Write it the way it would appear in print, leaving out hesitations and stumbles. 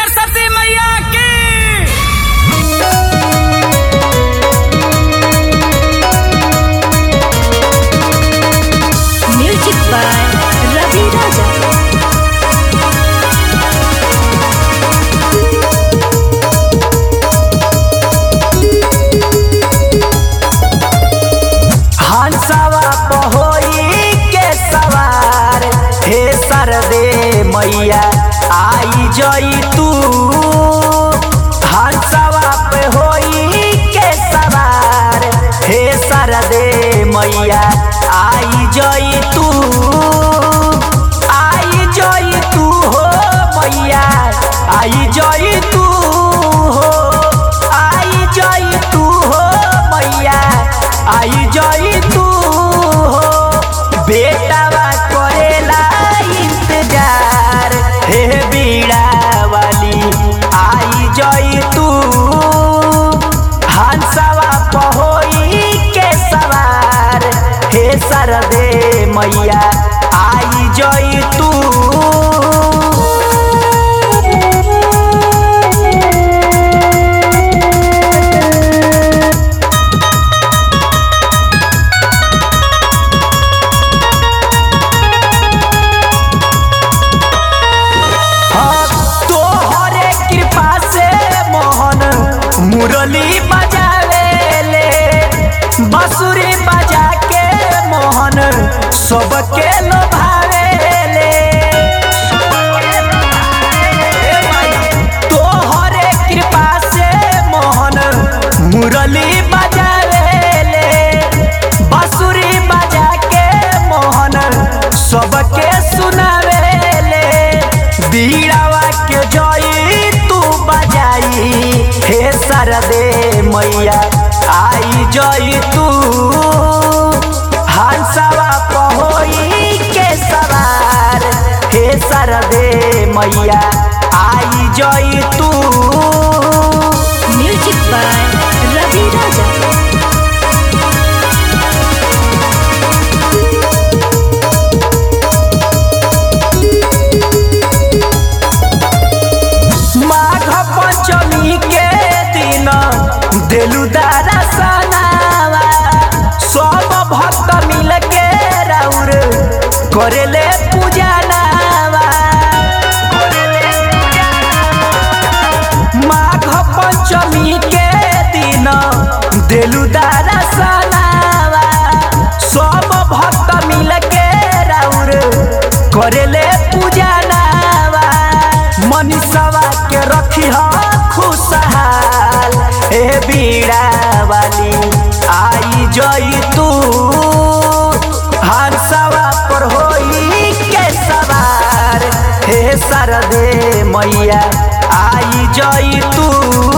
सरस्वती मैया की। Music by Ravi राजा। हंसवा पहोई के सवार हे सरदे मैया आई जई तू। हंसवा पे होई के सवार हे सरदे मैया आई जई तू। आई जई तू हो मैया आई जई तू हो। आई जई तू हो मैया आई जई तू हो। बेटावा करेला इंतजार हे बीड़ा वाली आई जई तू। हंसवा पहोई के सवार हे सरदे मैया आई जई तू। तोहरे कृपा से मोहन मुरली बजावेले। बांसुरी बजा के मोहन सबके लोभावेले। तोहरे कृपा से मोहन मुरली बजावेले। बांसुरी बजा के मोहन सबके सुनावेले। बीड़ावा के जई तू बजाई हे सरदे मैया आई जई तू। हंसवा पहोई के सवार हे सरदे मैया आई जई तू। Music by Ravi Raja. माघ पंचमी के दिन देलू दारा सनावा। सब भक्त मिल के राउर करेले पूजा नावा। माघ पंचमी के दिन देलू दारा सनावा। सब भक्त मिल के राउर करेले पूजा नावा। मनीषवा के रखी खुशहाल हे बीड़ा वाली आई जई तू। हंसवा पर होई के सवार हे सरदे मैया आई जई तू।